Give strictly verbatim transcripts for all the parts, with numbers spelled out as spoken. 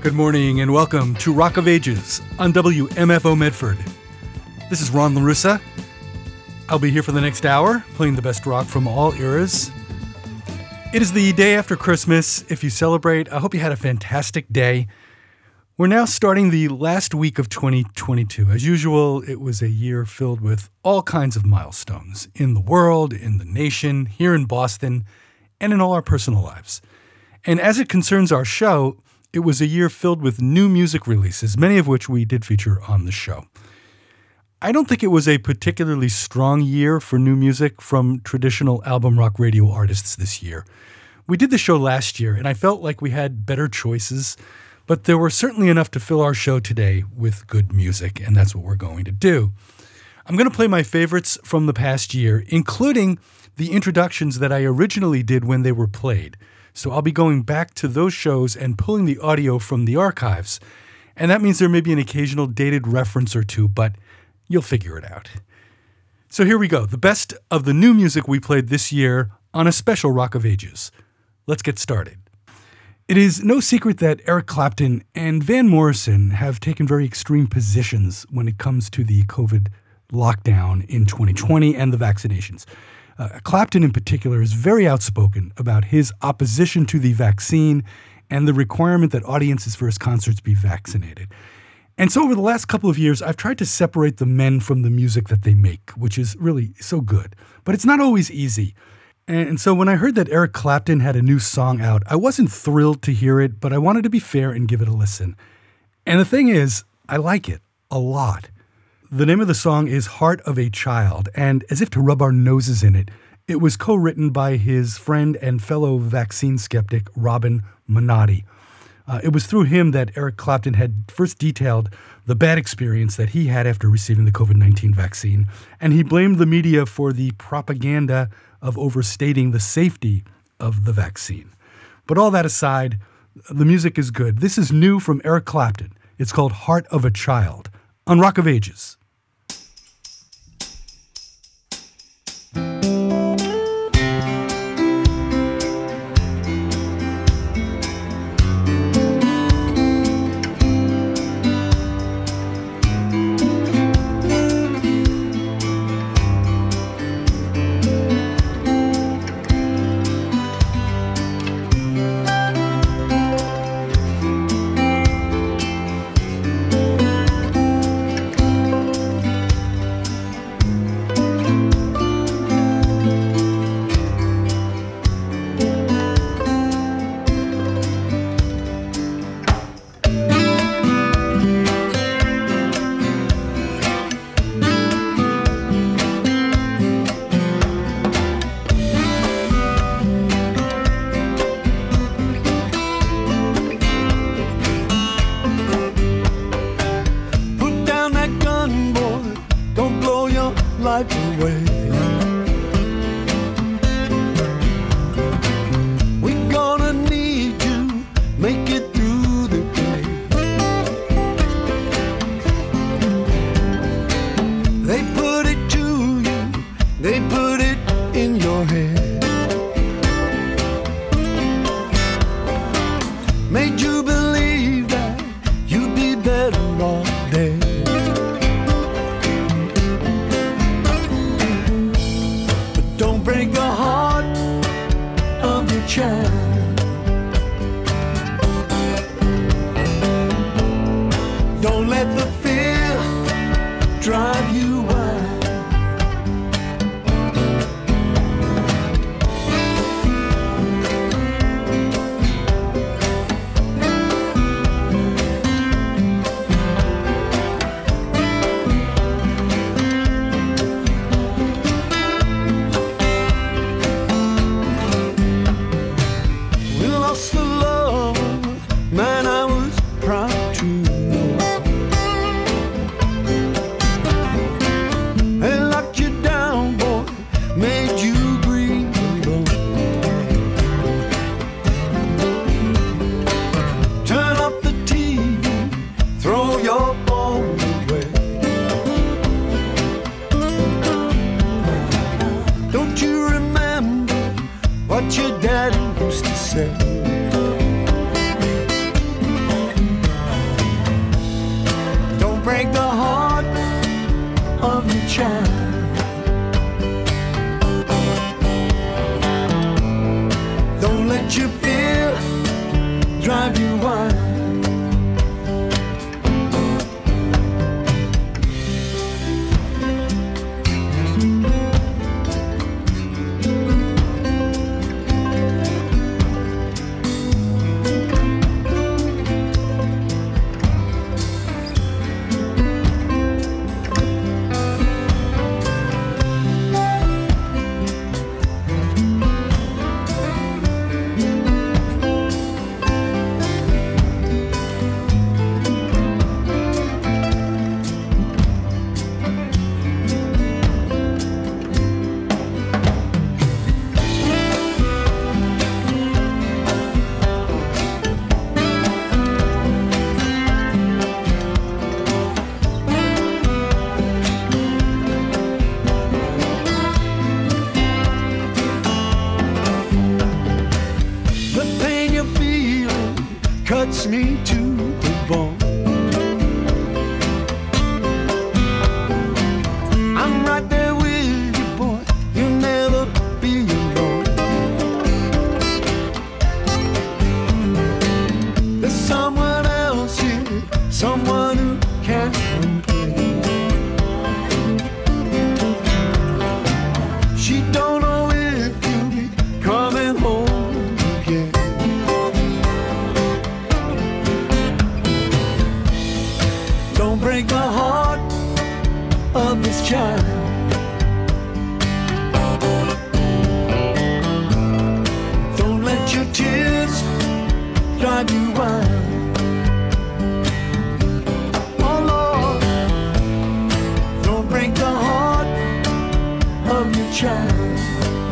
Good morning and welcome to Rock of Ages on W M F O Medford. This is Ron LaRussa. I'll be here for the next hour, playing the best rock from all eras. It is the day after Christmas. If you celebrate, I hope you had a fantastic day. We're now starting the last week of twenty twenty-two. As usual, it was a year filled with all kinds of milestones in the world, in the nation, here in Boston, and in all our personal lives. And as it concerns our show, it was a year filled with new music releases, many of which we did feature on the show. I don't think it was a particularly strong year for new music from traditional album rock radio artists this year. We did the show last year, and I felt like we had better choices, but there were certainly enough to fill our show today with good music, and that's what we're going to do. I'm going to play my favorites from the past year, including the introductions that I originally did when they were played. So I'll be going back to those shows and pulling the audio from the archives. And that means there may be an occasional dated reference or two, but you'll figure it out. So here we go, the best of the new music we played this year on a special Rock of Ages. Let's get started. It is no secret that Eric Clapton and Van Morrison have taken very extreme positions when it comes to the COVID lockdown in twenty twenty and the vaccinations. Uh, Clapton in particular is very outspoken about his opposition to the vaccine and the requirement that audiences for his concerts be vaccinated. And so over the last couple of years, I've tried to separate the men from the music that they make, which is really so good. But it's not always easy. And so when I heard that Eric Clapton had a new song out, I wasn't thrilled to hear it, but I wanted to be fair and give it a listen. And the thing is, I like it a lot. The name of the song is Heart of a Child, and as if to rub our noses in it, it was co-written by his friend and fellow vaccine skeptic, Robin Minotti. Uh, it was through him that Eric Clapton had first detailed the bad experience that he had after receiving the COVID nineteen vaccine, and he blamed the media for the propaganda of overstating the safety of the vaccine. But all that aside, the music is good. This is new from Eric Clapton. It's called Heart of a Child on Rock of Ages. what your daddy used to say. break the heart of your child. Don't let your fear drive you wild. Cuts me to the bone. I'm right there with you, boy. You'll never be alone. There's someone else here, someone who can't complain. She don't know if you'll be coming home again. Don't break the heart of this child. Don't let your tears drive you wild. Oh Lord, don't break the heart of your child.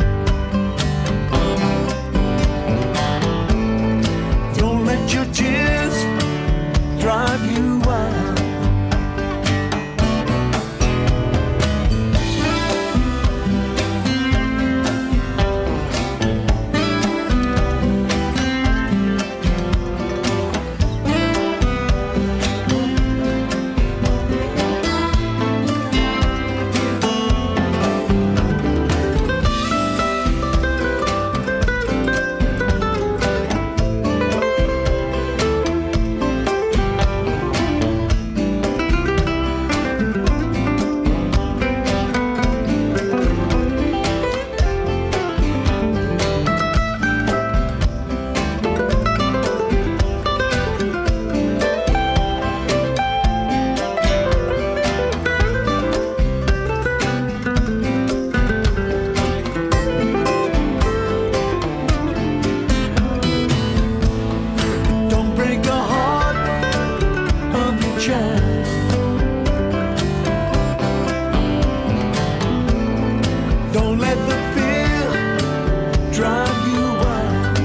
Don't let your tears drive you wild. Don't let the fear drive you wild.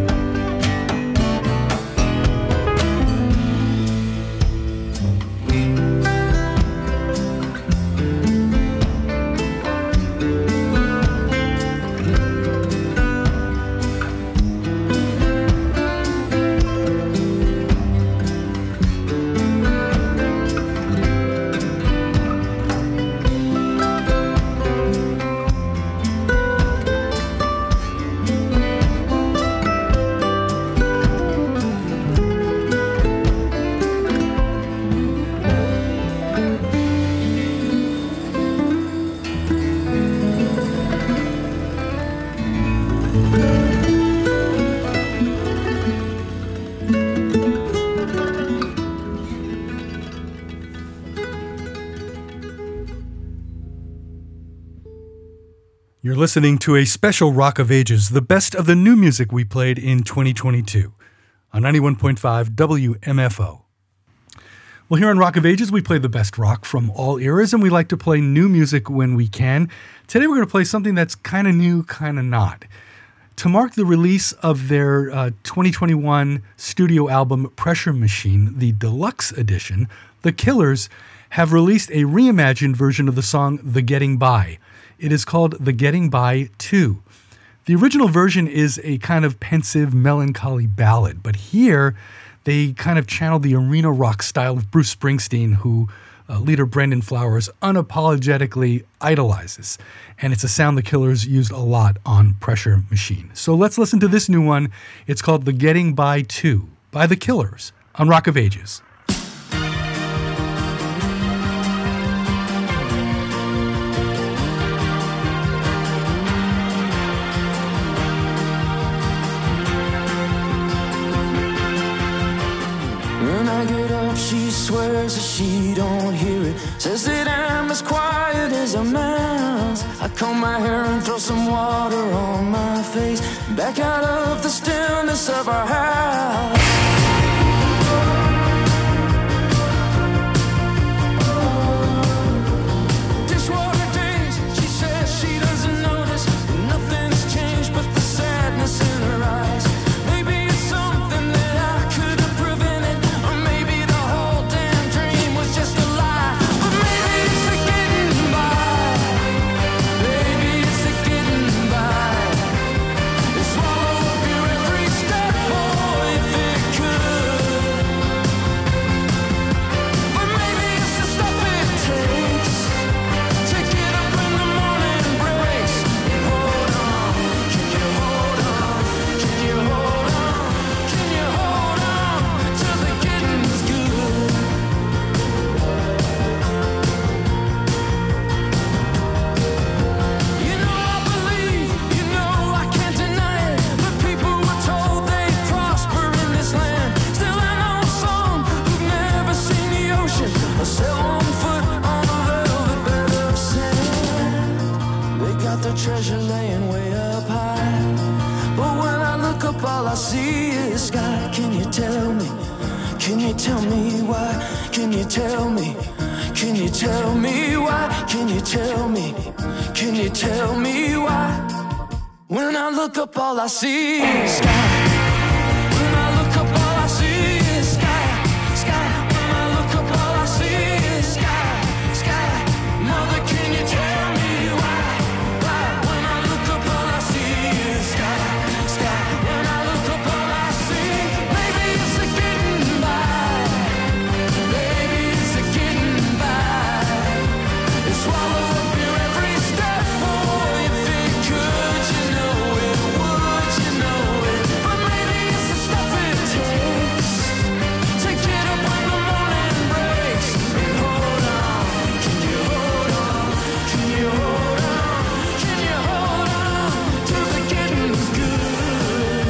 You're listening to a special Rock of Ages, the best of the new music we played in twenty twenty-two on ninety-one point five W M F O. Well, here on Rock of Ages, we play the best rock from all eras, and we like to play new music when we can. Today, we're going to play something that's kind of new, kind of not. To mark the release of their uh, twenty twenty-one studio album Pressure Machine, the deluxe edition, The Killers have released a reimagined version of the song The Getting By. It is called The Getting By two. The original version is a kind of pensive, melancholy ballad, but here they kind of channeled the arena rock style of Bruce Springsteen, who uh, leader Brendan Flowers unapologetically idolizes. And it's a sound the Killers used a lot on Pressure Machine. So let's listen to this new one. It's called The Getting By two by the Killers on Rock of Ages. When I get up, she swears that she don't hear it. Says that I'm as quiet as a mouse. I comb my hair and throw some water on my face. Back out of the stillness of our house. Dishwater days, she says she doesn't notice. Nothing's changed but the sadness in her eyes. Maybe it's something that I could have prevented. Or maybe the whole damn dream was just a lie. But maybe it's the getting by. Maybe it's the getting by. It swallow up your every step, boy, if it could. But maybe it's the stuff it takes to get up when the morning breaks. Hold on, can you hold on? Can you hold on? Can you hold on till the getting's good? You know I believe, you know I can't deny it. But people were told they'd prosper in this land. Still I know some who've never seen the ocean or set one foot on a velvet bed of sand. They got their treasure laying way up high. But when I look up, all I see is sky. Can you tell me? Can you tell me why? Can you tell me? Can you tell me why? Can you tell me? Can you tell me why? When I look up, all I see is sky. When I look up, all I see is sky. Sky. When I look up, all I see is sky. Sky. Mother, can you tell me why? Why? When I look up, all I see is sky. Sky. When I look up, all I see, maybe it's the getting by. Maybe it's the getting by. It swallow up your every step, boy, if it could. You know it would, you know it. But maybe it's the stuff it takes to get up when the morning breaks. And hold on, can you hold on? Can you hold on? Can you hold on till the getting's good?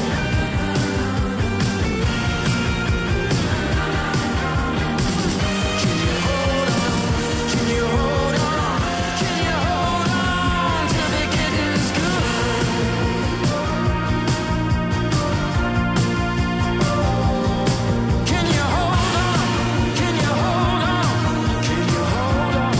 Can you hold on? Can you hold on? Can you hold on till the getting's good? Can you hold on? Can you hold on? Can you hold on?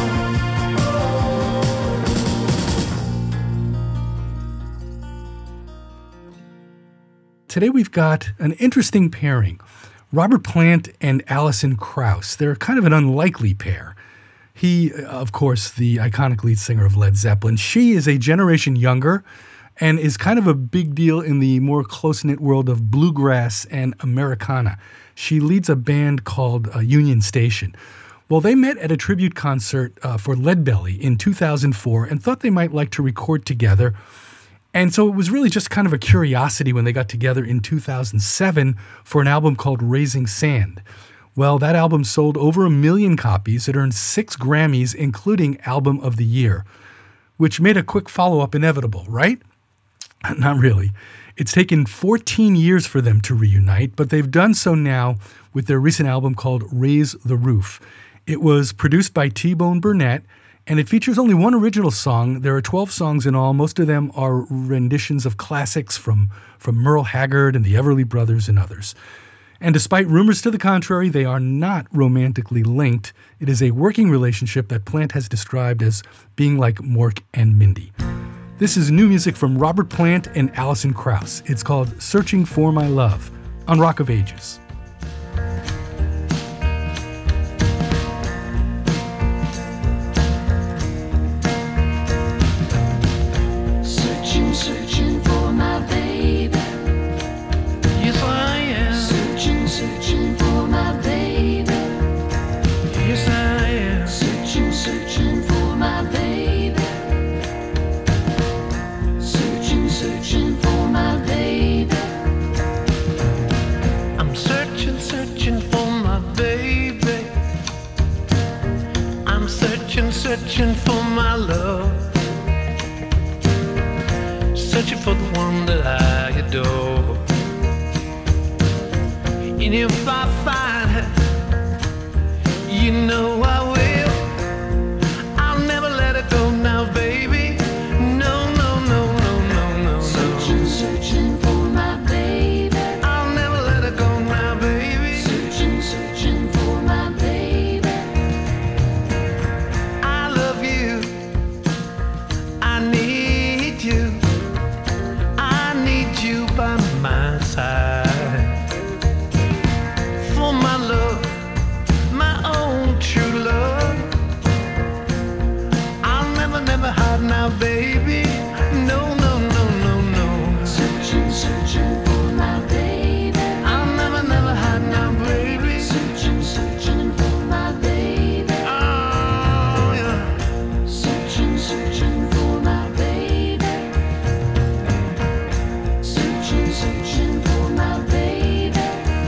Today we've got an interesting pairing. Robert Plant and Alison Krauss. They're kind of an unlikely pair. He, of course, the iconic lead singer of Led Zeppelin. She is a generation younger and is kind of a big deal in the more close-knit world of bluegrass and Americana. She leads a band called uh, Union Station. Well, they met at a tribute concert uh, for Leadbelly in two thousand four and thought they might like to record together. And so it was really just kind of a curiosity when they got together in two thousand seven for an album called Raising Sand. Well, that album sold over a million copies. It earned six Grammys, including Album of the Year, which made a quick follow-up inevitable, right? Not really. It's taken fourteen years for them to reunite, but they've done so now with their recent album called Raise the Roof. It was produced by T-Bone Burnett, and it features only one original song. There are twelve songs in all. Most of them are renditions of classics from, from Merle Haggard and the Everly Brothers and others. And despite rumors to the contrary, they are not romantically linked. It is a working relationship that Plant has described as being like Mork and Mindy. This is new music from Robert Plant and Alison Krauss. It's called Searching for My Love on Rock of Ages. Searching, searching for my baby. Yes, I am. Searching, searching for my baby. Yes, I searching for my love, searching for the one that I adore. And if I find her, you know I will. I'll never let her go now, baby. No, no, no, no, no, no, no. Searching, searching for my baby. I'll never let her go now, baby. Searching, searching for my baby. I love you. I need you. I need you by my side. For my love, my own true love. I'll never, never hide now, baby. No, no, no, no, no. Searching, searching for my baby. I'll never, never hide now, baby. Searching, searching for my baby. Oh, yeah. Searching, searching for my baby. Searching, searching for my baby.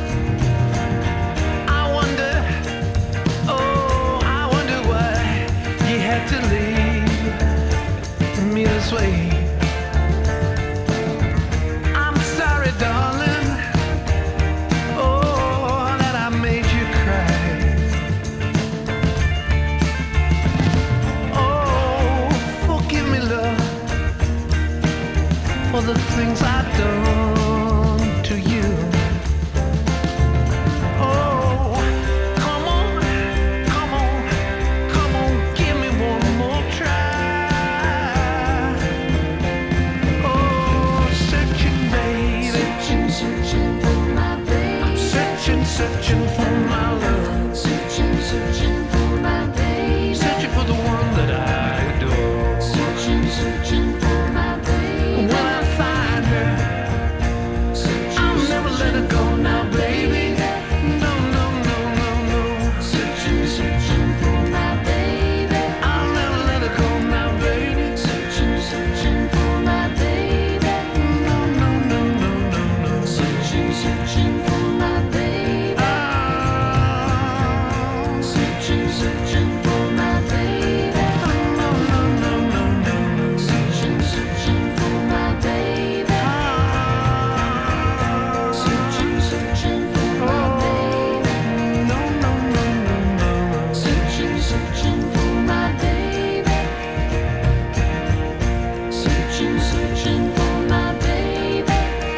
I wonder, oh, I wonder why you had to leave me this way. I'm sorry, darling, oh, that I made you cry. Oh, forgive me, love, for the things I've done to you. Oh, come on, come on, come on, give me one more try. Oh, searching, baby, Searching, searching for my baby. searching, searching for my love, Searching, searching for my baby. searching for the one that I adore. Searching, searching for my baby. When I find her, Searching, I'll never let her go now, baby. No, no, no, no, no. searching, searching for my baby. I'll never let her go now, baby. Searching, searching for my baby. No, no, no, no, no, no. Searching, searching for my baby. Ah. Searching, searching for my baby. No, no, no, no, no, no. Searching, searching for my baby. Searching, searching for my baby. No, no, no, no, no. Searching, searching for my baby. Searching, searching for my baby.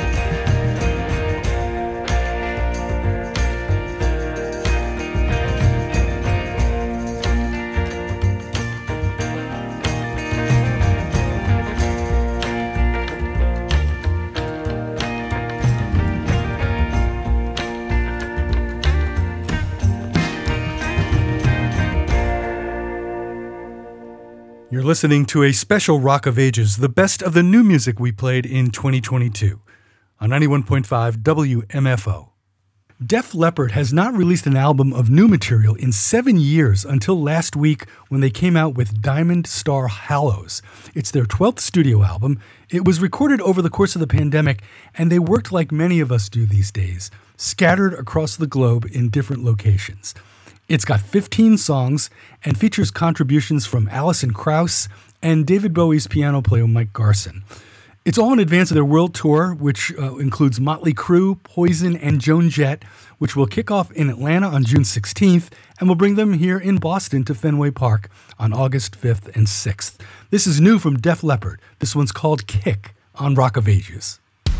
You're listening to a special Rock of Ages, the best of the new music we played in twenty twenty-two on ninety-one point five W M F O. Def Leppard has not released an album of new material in seven years until last week when they came out with Diamond Star Hallows. It's their twelfth studio album. It was recorded over the course of the pandemic, and they worked like many of us do these days, scattered across the globe in different locations. It's got fifteen songs and features contributions from Alison Krauss and David Bowie's piano player Mike Garson. It's all in advance of their world tour, which uh, includes Motley Crue, Poison, and Joan Jett, which will kick off in Atlanta on June sixteenth and will bring them here in Boston to Fenway Park on August fifth and sixth. This is new from Def Leppard. This one's called Kick on Rock of Ages.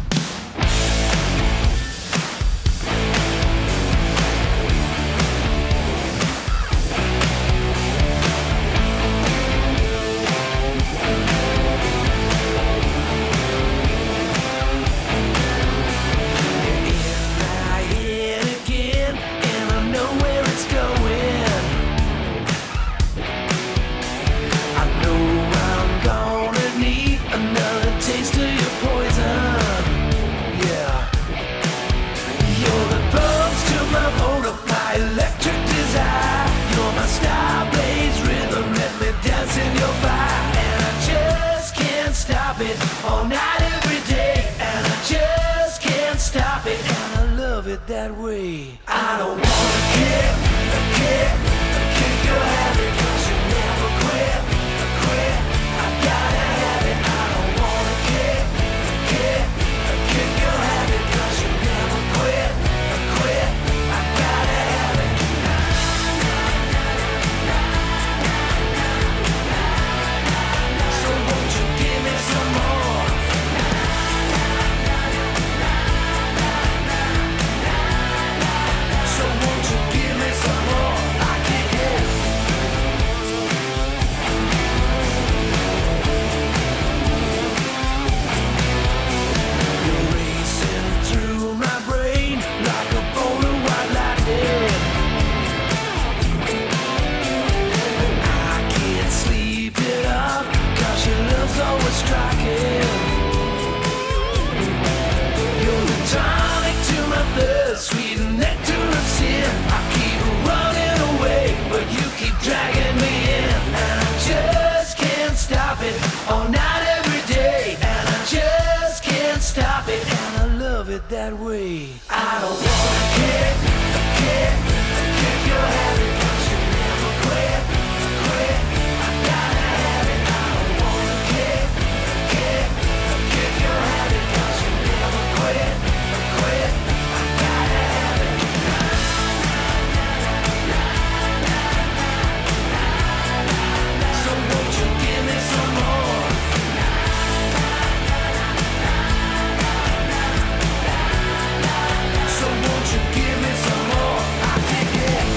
That way. I don't wanna kick, kick, kick your habit, 'cause you never quit. stop it, and I love it that way. I don't wanna kick, kick, kick your habit, 'cause you never quit, quit. I gotta have it. I don't wanna kick, kick, kick your habit, 'cause you never quit, quit. I gotta have it. So won't you give me some more? So won't you give me some more? I take it.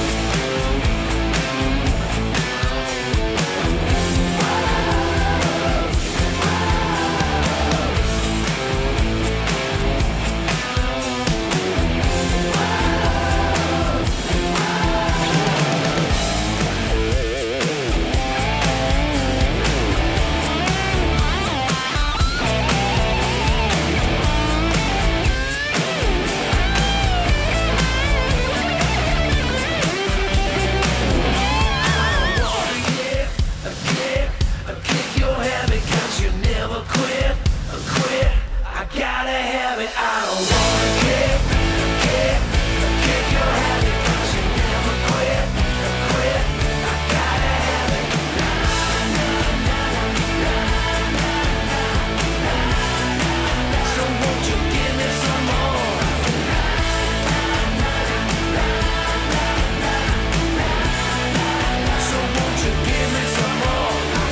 Kick your habit, 'cause you never quit, quit. I gotta have it. I don't wanna kick, kick, kick your habit, 'cause you never quit, quit. I gotta have it. So won't you give me some more? So won't you give me some more?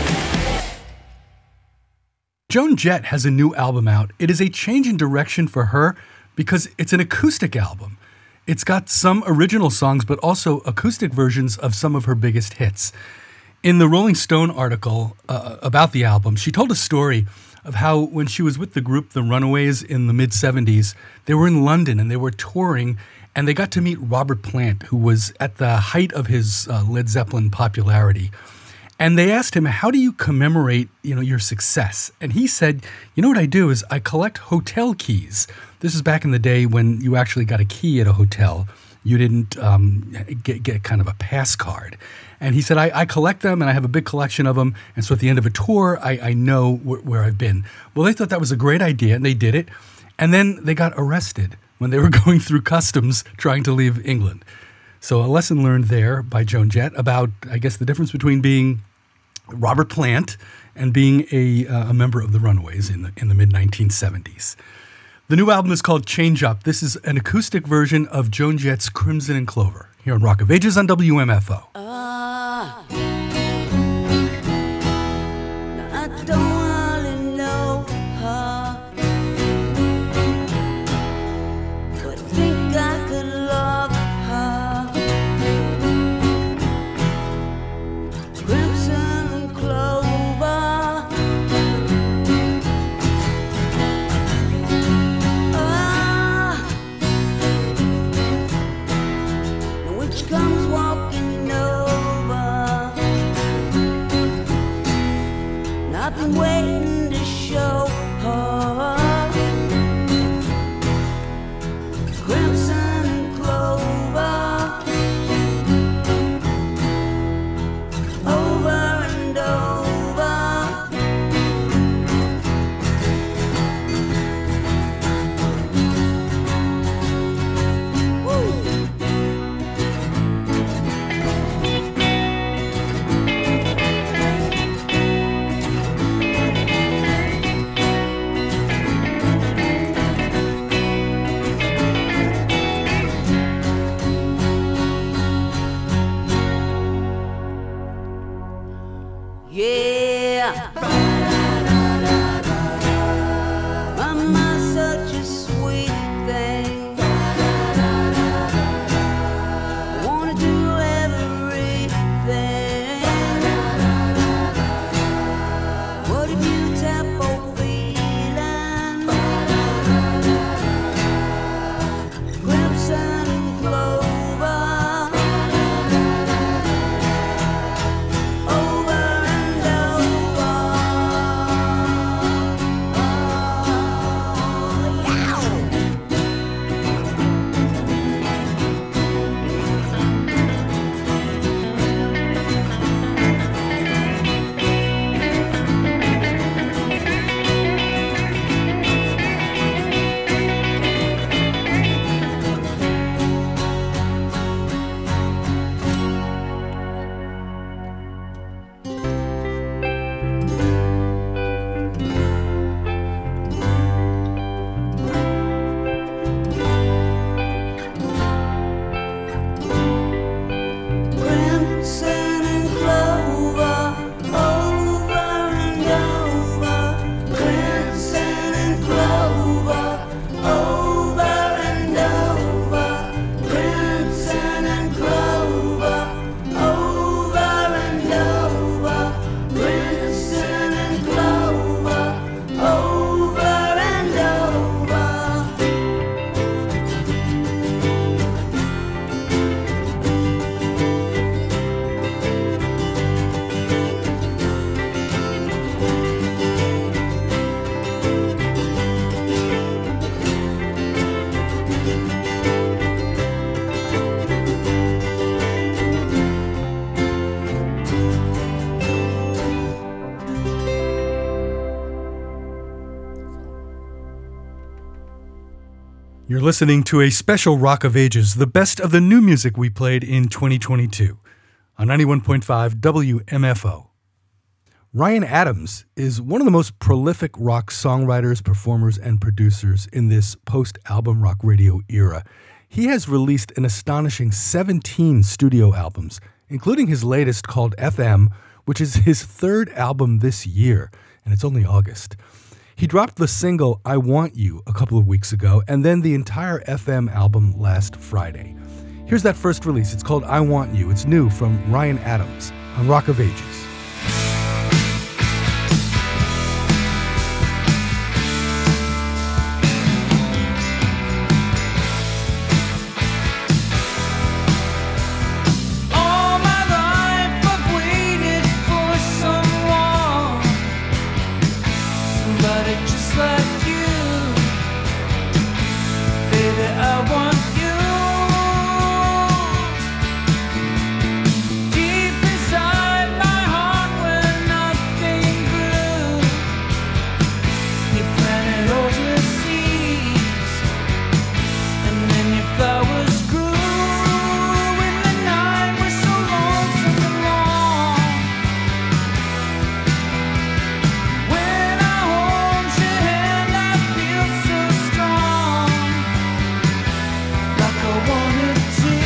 Joan Jett has a new album out. It is a change in direction for her because it's an acoustic album. It's got some original songs, but also acoustic versions of some of her biggest hits. In the Rolling Stone article uh, about the album, she told a story of how when she was with the group The Runaways in the mid-seventies, they were in London and they were touring, and they got to meet Robert Plant, who was at the height of his uh, Led Zeppelin popularity. And they asked him, how do you commemorate, you know, your success? And he said, you know what I do is I collect hotel keys. This is back in the day when you actually got a key at a hotel. You didn't um, get, get kind of a pass card. And he said, I, I collect them and I have a big collection of them. And so at the end of a tour, I, I know wh- where I've been. Well, they thought that was a great idea and they did it. And then they got arrested when they were going through customs trying to leave England. So a lesson learned there by Joan Jett about, I guess, the difference between being Robert Plant and being a, uh, a member of the Runaways in the in the mid nineteen seventies. The new album is called Change Up. This is an acoustic version of Joan Jett's Crimson and Clover here on Rock of Ages on W M F O. Ah, I don't wanna know her, but think I could love her. Crimson and clover. Ah, which comes walking, you know. You're listening to a special Rock of Ages, the best of the new music we played in twenty twenty-two on ninety-one point five W M F O. Ryan Adams is one of the most prolific rock songwriters, performers, and producers in this post-album rock radio era. He has released an astonishing seventeen studio albums, including his latest called F M, which is his third album this year, and it's only August. He dropped the single I Want You a couple of weeks ago, and then the entire F M album last Friday. Here's that first release. It's called I Want You. It's new from Ryan Adams on Rock of Ages. All my life I've waited for someone, somebody just like you. Baby, I want you. Deep inside my heart where nothing grew, you planted all your seeds, and then your flowers grew. When the night was so lonesome and long, when I hold your hand I feel so strong, like I wanted to.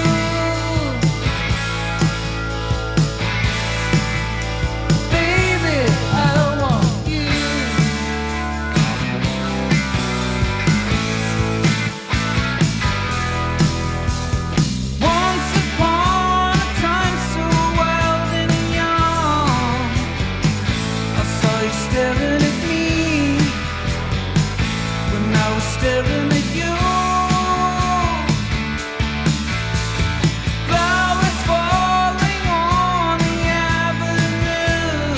Baby, I want you. Once upon a time, so wild and young, I saw you staring at me when I was staring at you. Flowers falling on the avenue,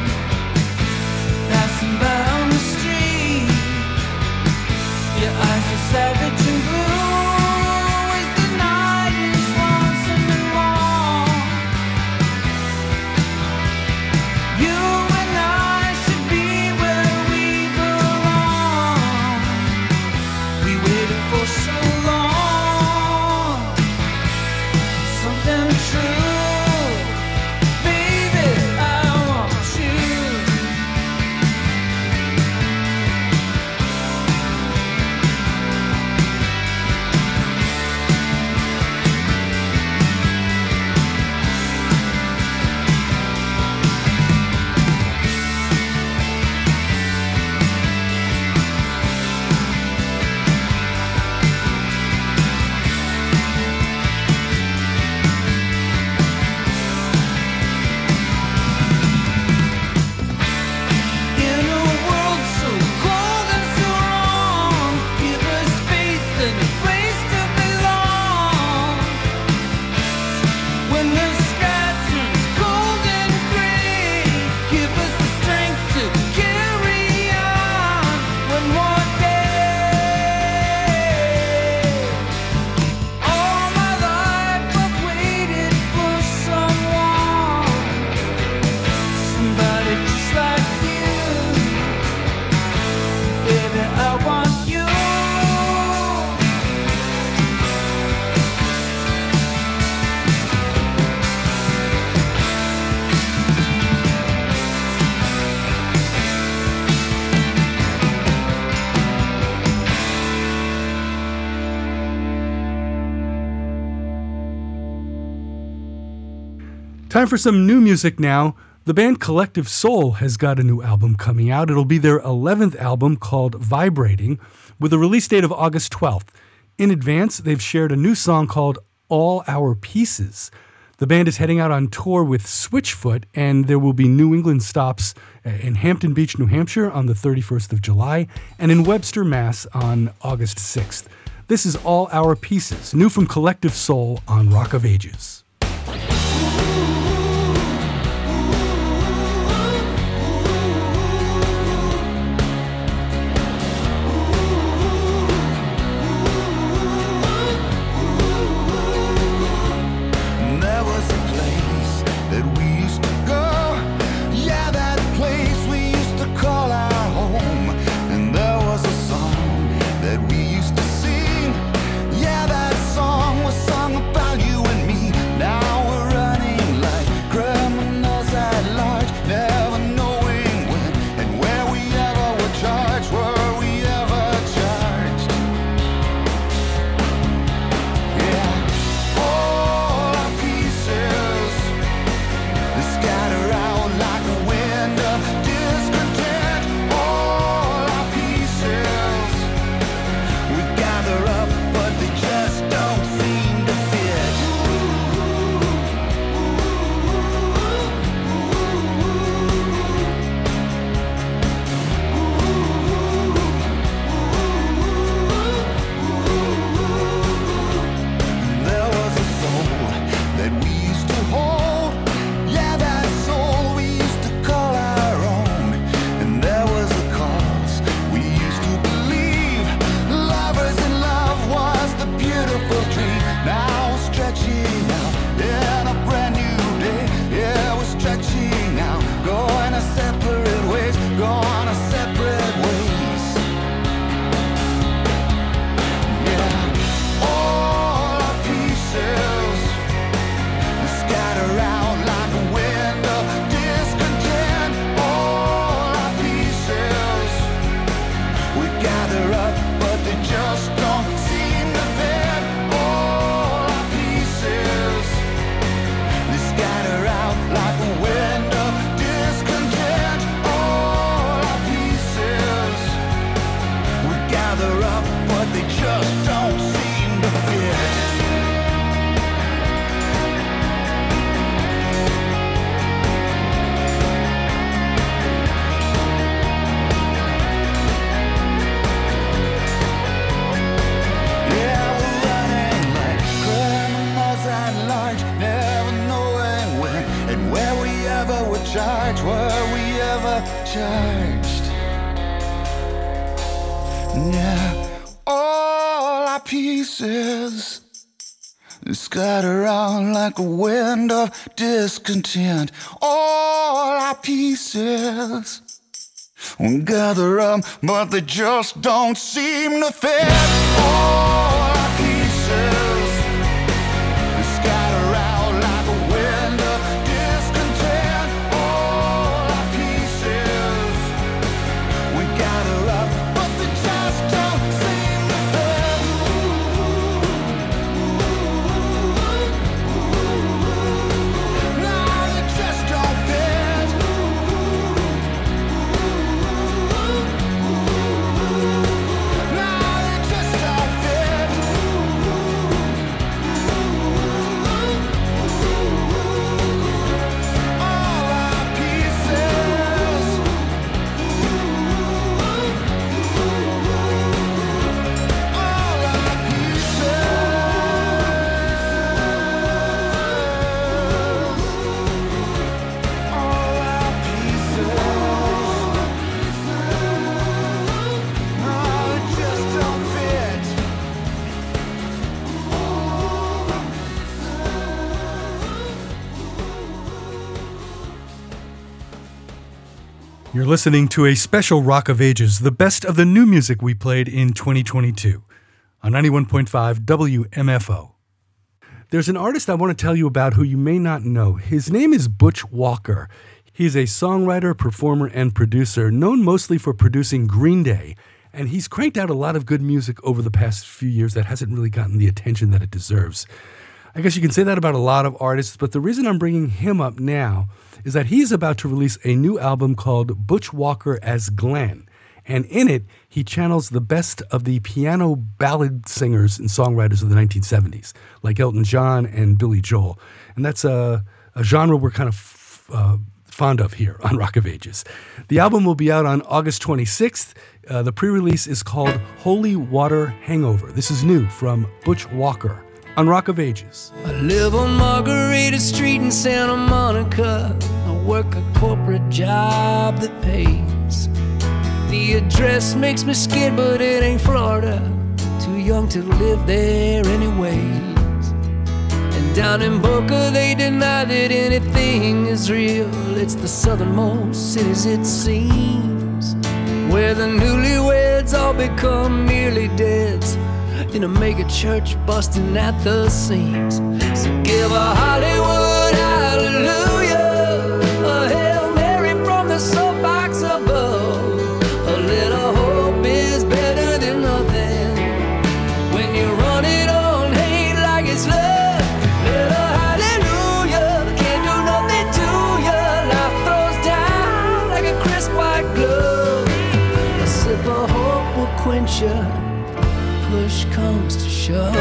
passing by on the street. Your eyes are savage and blue as the night is lonesome and long. You and I should be where we belong. We waited for so long, something true. Baby, I want you. In a world so cold and so wrong, give us faith and a place to belong. When the sky turns cold and gray, give us the strength to carry on. One more day. All my life I've waited for someone, somebody just like you. Baby, I want you. Time for some new music now. The band Collective Soul has got a new album coming out. It'll be their eleventh album called Vibrating, with a release date of August twelfth. In advance, they've shared a new song called All Our Pieces. The band is heading out on tour with Switchfoot, and there will be New England stops in Hampton Beach, New Hampshire on the thirty-first of July, and in Webster, Mass on August sixth. This is All Our Pieces, new from Collective Soul on Rock of Ages. There was a place that we used to go. Yeah, that place we used to call our home. And there was a song that we used to sing. up, but they just don't seem to fit. Yeah, we're running like criminals at large, never knowing when and where we ever were charged. Were we ever charged? Yeah, all our pieces scatter around like a wind of discontent. All our pieces gather up, but they just don't seem to fit. All our pieces scatter around like a wind of discontent. All our pieces we gather up, but they just don't seem to fit. No, they just don't fit. No, they just don't fit. All our pieces. All our pieces. All our pieces. No, it just don't fit. You're listening to a special Rock of Ages, the best of the new music we played in twenty twenty-two on ninety-one point five W M F O. There's an artist I want to tell you about who you may not know. His name is Butch Walker. He's a songwriter, performer, and producer, known mostly for producing Green Day, and he's cranked out a lot of good music over the past few years that hasn't really gotten the attention that it deserves. I guess you can say that about a lot of artists, but the reason I'm bringing him up now is that he's about to release a new album called Butch Walker as Glenn. And in it, he channels the best of the piano ballad singers and songwriters of the nineteen seventies, like Elton John and Billy Joel. And that's a, a genre we're kind of uh, fond of here on Rock of Ages. The album will be out on August twenty-sixth. Uh, the pre-release is called Holy Water Hangover. This is new from Butch Walker on Rock of Ages. I live on Margarita Street in Santa Monica. I work a corporate job that pays. The address makes me scared, but it ain't Florida. Too young to live there anyways. And down in Boca they deny that anything is real. It's the southernmost cities it seems, where the newlyweds all become nearly deads in a mega church busting at the seams. So give a Hollywood hallelujah, a Hail Mary from the soapbox above. A little hope is better than nothing when you run it on hate like it's love. Little hallelujah can't do nothing to you. Life throws down like a crisp white glove. A sip of hope will quench you, push comes to shove.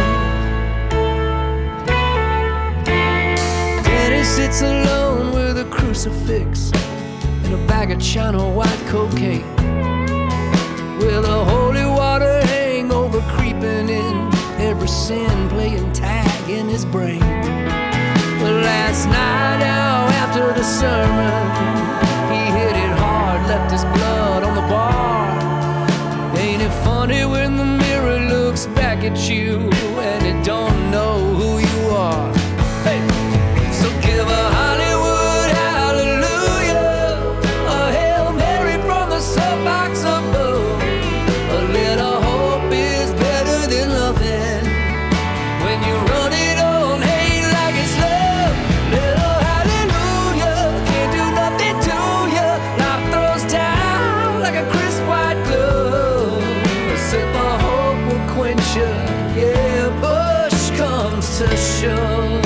Danny sits alone with a crucifix and a bag of China white cocaine, with a holy water hangover creeping in, every sin playing tag in his brain. Well, last night out after the sermon, he hit it hard, left his blood on the bar. Ain't it funny when the mirror looks back at you and it don't know who you are? Hey, so give a Hollywood hallelujah, a Hail Mary from the soapbox above. A little hope is better than nothing when you run it on hate like it's love. Little hallelujah can't do nothing to you. Life throws down like a crisp white glove. A sip of hope will quench you, yeah, push comes to shove.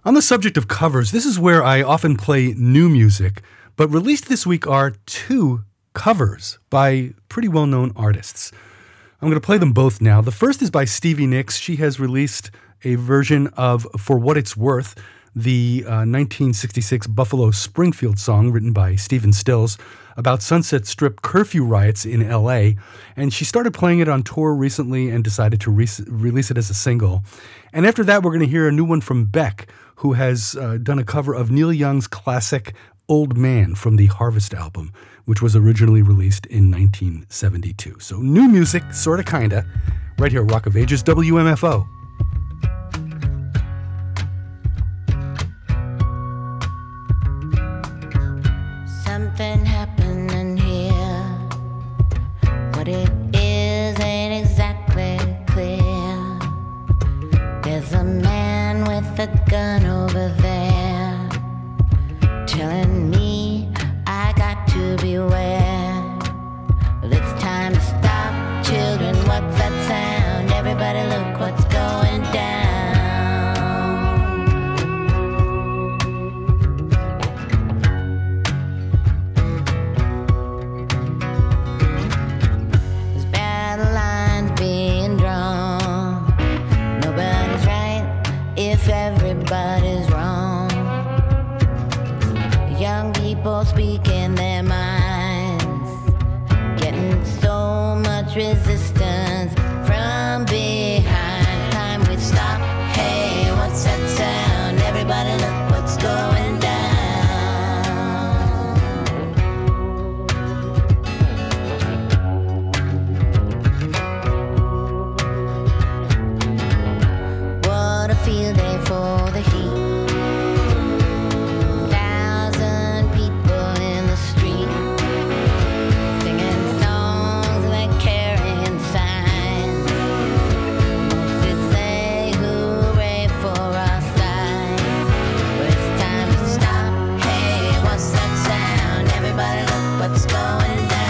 On the subject of covers, this is where I often play new music, but released this week are two covers by pretty well-known artists. I'm going to play them both now. The first is by Stevie Nicks. She has released a version of For What It's Worth, the uh, nineteen sixty-six Buffalo Springfield song written by Stephen Stills about Sunset Strip curfew riots in L A. And she started playing it on tour recently and decided to re- release it as a single. And after that, we're going to hear a new one from Beck, who has uh, done a cover of Neil Young's classic Old Man from the Harvest album, which was originally released in nineteen seventy-two. So new music, sorta kinda, right here at Rock of Ages, W M F O. Something happening here. What it is ain't exactly clear. There's a man with a gun over there telling me I got to beware. Well, it's time to stop, children. What's that sound? Everybody look what's going down. There's battle lines being drawn. Nobody's right if everybody's wrong. Young people speaking their minds, getting so much resistance from behind. Time we stop. Hey, what's that sound? Everybody look what's going down. What a field day for the heat. Thousand people in the street, singing songs and carrying signs. They say hooray for our side. But it's time to stop. Hey, what's that sound? Everybody look what's going down.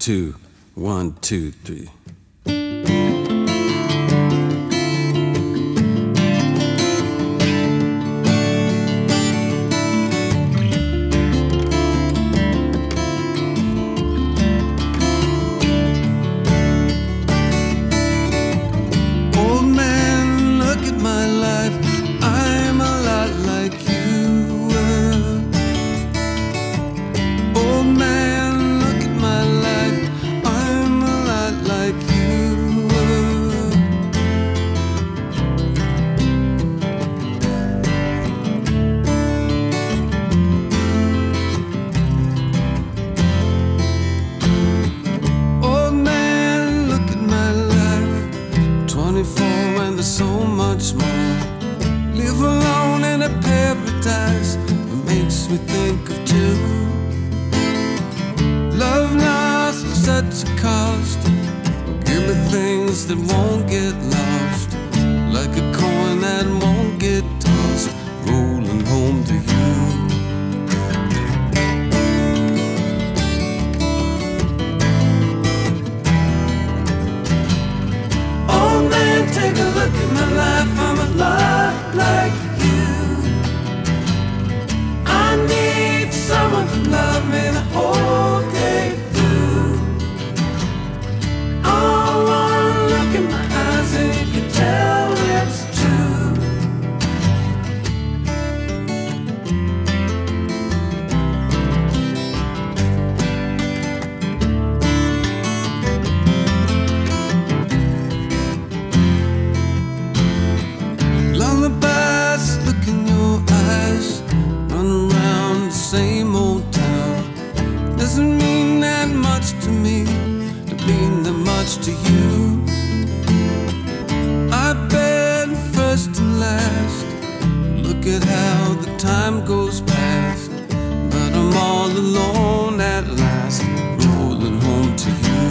two, one, two, three. Old man, look at my life. I'm a lot like you were. Old man, look at my life. I'm a lot like you were. Old man, look at my life. twenty-four and there's so much more. Live alone in a paradise that makes me think of two. Love lost at such a cost. Give me things that won't get lost, like a coin that won't get tossed, rolling home to you. Old man, take a look at my life. I'm a lot like you. I need someone to love me the whole day through. Oh, one look in my eyes and you can tell it's true. Lullabies, look in your eyes. Run around the same old town. Doesn't mean that much to me, to mean that much to you. I've been first and last. Look at how the time goes past. But I'm all alone at last, rolling home to you.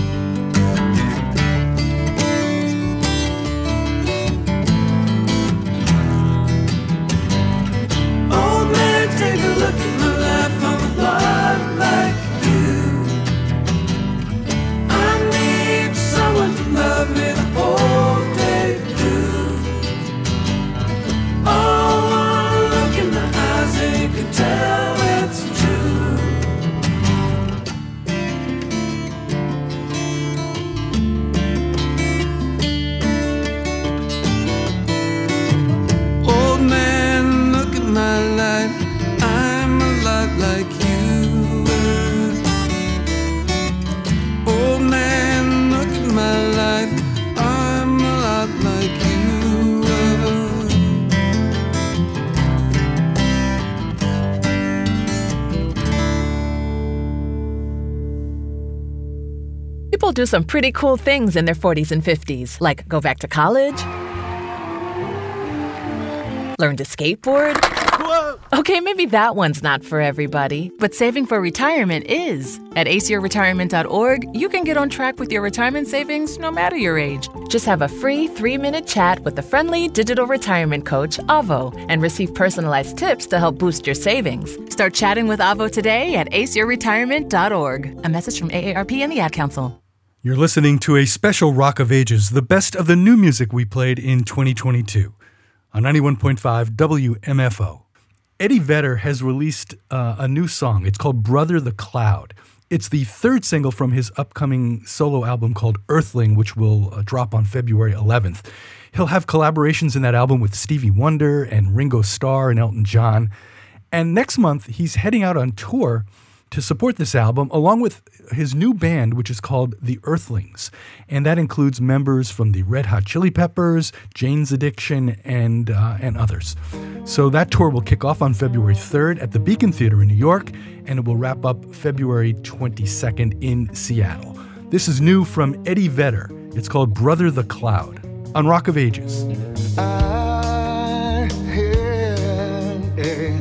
Old man, take a look at my life. I'm a lot like you. I need someone to love me the whole day through. Oh, one look in my eyes and you can tell it's true. Old man, look at my life. I'm a lot like you were. Old man, look at my life. I'm a lot like you were. People do some pretty cool things in their forties and fifties, like go back to college, learn to skateboard. Okay, maybe that one's not for everybody, but saving for retirement is. At ace your retirement dot org, you can get on track with your retirement savings no matter your age. Just have a free three-minute chat with the friendly digital retirement coach, Avo, and receive personalized tips to help boost your savings. Start chatting with Avo today at ace your retirement dot org. A message from A A R P and the Ad Council. You're listening to a special Rock of Ages, the best of the new music we played in twenty twenty-two on ninety-one point five W M F O. Eddie Vedder has released uh, a new song. It's called Brother the Cloud. It's the third single from his upcoming solo album called Earthling, which will uh, drop on February eleventh. He'll have collaborations in that album with Stevie Wonder and Ringo Starr and Elton John. And next month, he's heading out on tour to support this album, along with his new band, which is called The Earthlings. And that includes members from the Red Hot Chili Peppers, Jane's Addiction, and uh, and others. So that tour will kick off on February third at the Beacon Theater in New York, and it will wrap up February twenty-second in Seattle. This is new from Eddie Vedder. It's called Brother the Cloud on Rock of Ages. I had a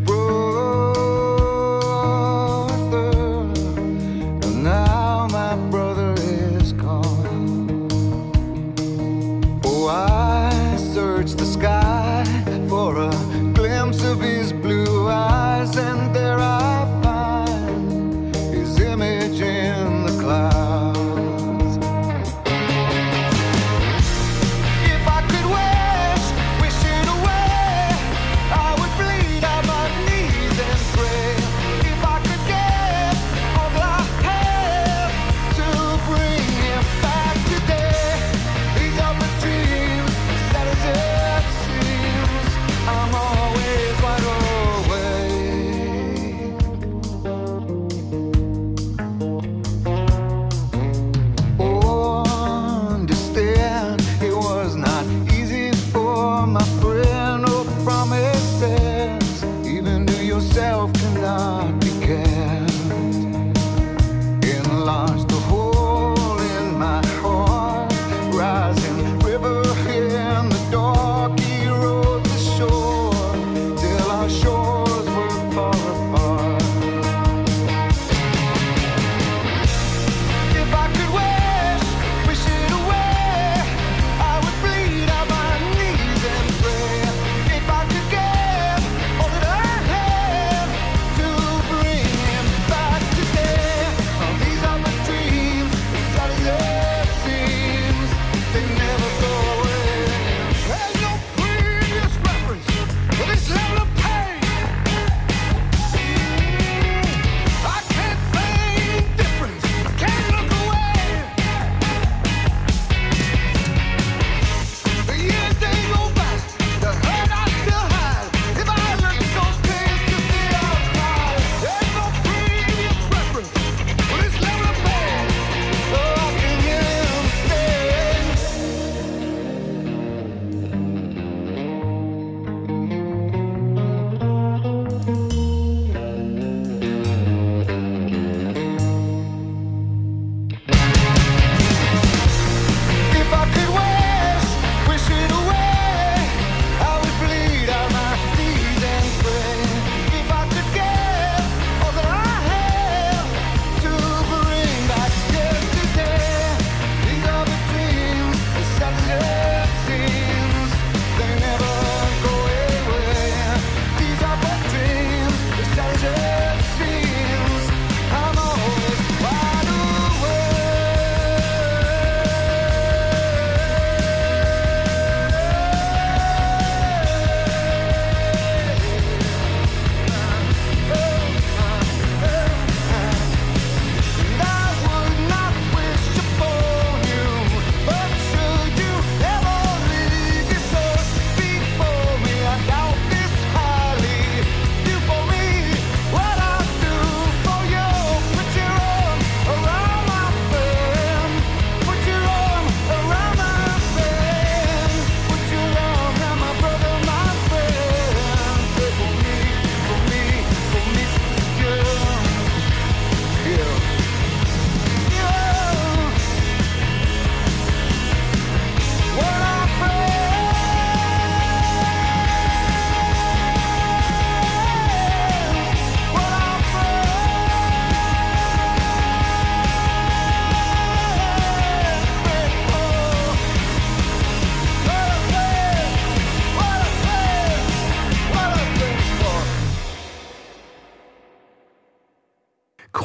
now my brother is gone. Oh, I searched the sky for a glimpse of his blue eyes, and there I find his image in the clouds.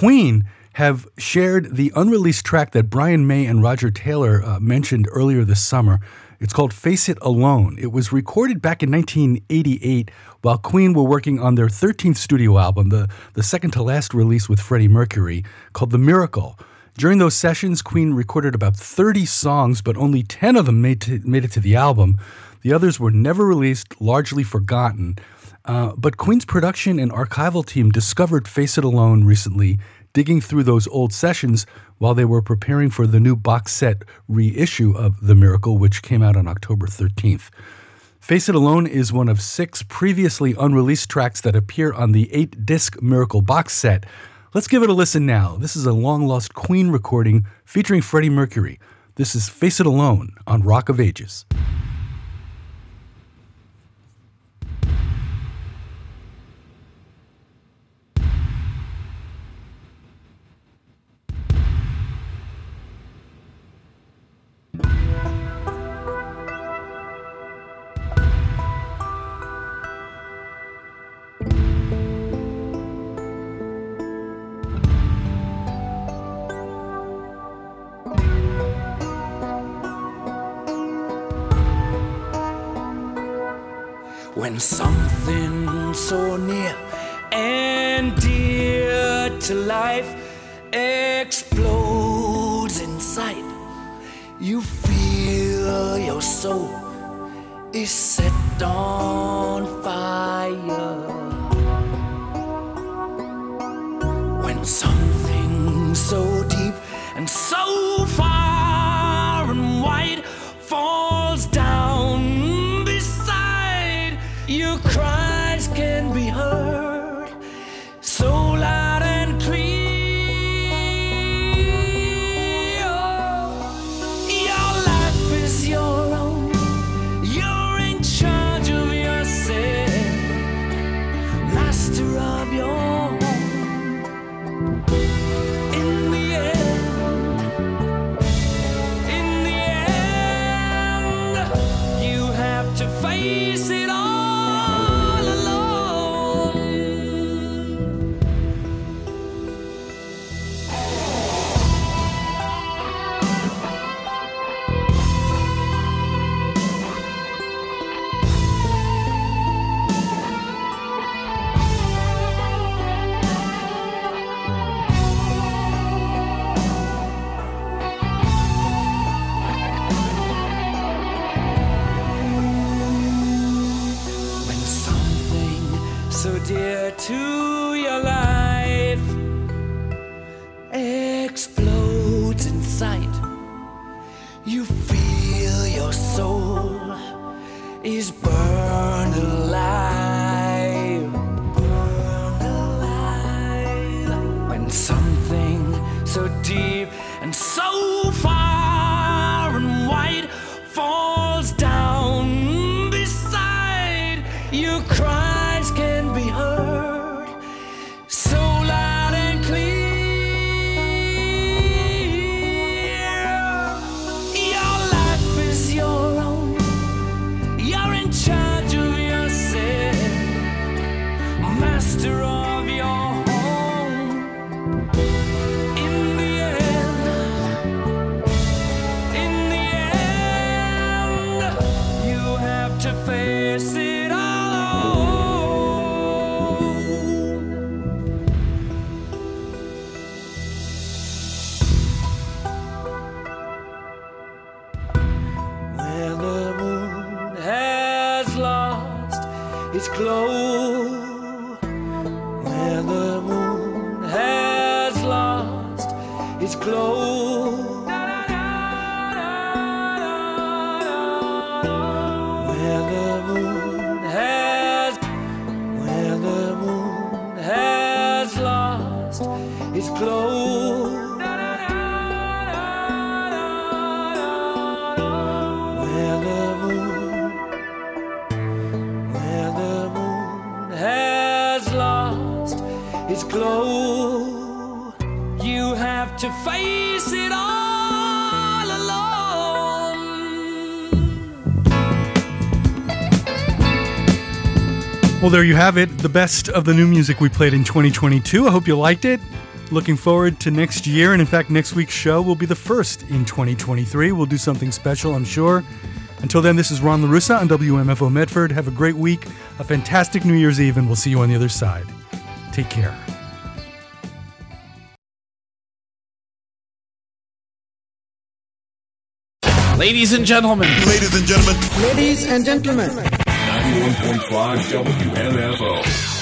Queen have shared the unreleased track that Brian May and Roger Taylor uh, mentioned earlier this summer. It's called Face It Alone. It was recorded back in nineteen eighty-eight while Queen were working on their thirteenth studio album, the, the second to last release with Freddie Mercury, called The Miracle. During those sessions, Queen recorded about thirty songs, but only ten of them made, to, made it to the album. The others were never released, largely forgotten. Uh, but Queen's production and archival team discovered Face It Alone recently, digging through those old sessions while they were preparing for the new box set reissue of The Miracle, which came out on October thirteenth. Face It Alone is one of six previously unreleased tracks that appear on the eight-disc Miracle box set. Let's give it a listen now. This is a long-lost Queen recording featuring Freddie Mercury. This is Face It Alone on Rock of Ages. When something so near and dear to life explodes in sight, you feel your soul is set on fire. When something so deep and so far and wide falls down, your cries can be heard so loud and clear. Your life is your own. You're in charge of yourself, master of your home. In the end, in the end, you have to face it all. So dear to your life explodes in sight, you feel your soul is burned alive, burned alive. When something so deep and so far and wide falls down beside you, cries can be heard so loud and clear. Your life is your own. You're in charge of yourself, master of your home. In the end, in the end, you have to face it all. When the moon has lost its glow, when the moon has lost its glow, when the moon has, when the moon has lost its glow, when the moon, when the moon has lost its glow, you have to face it all alone. Well, there you have it, the best of the new music we played in twenty twenty-two. I hope you liked it. Looking forward to next year, and in fact, next week's show will be the first in twenty twenty-three. We'll do something special, I'm sure. Until then, this is Ron LaRussa on W M F O Medford. Have a great week, a fantastic New Year's Eve, and we'll see you on the other side. Take care. Ladies and gentlemen. Ladies and gentlemen. Ladies and gentlemen. ninety-one point five W M F O.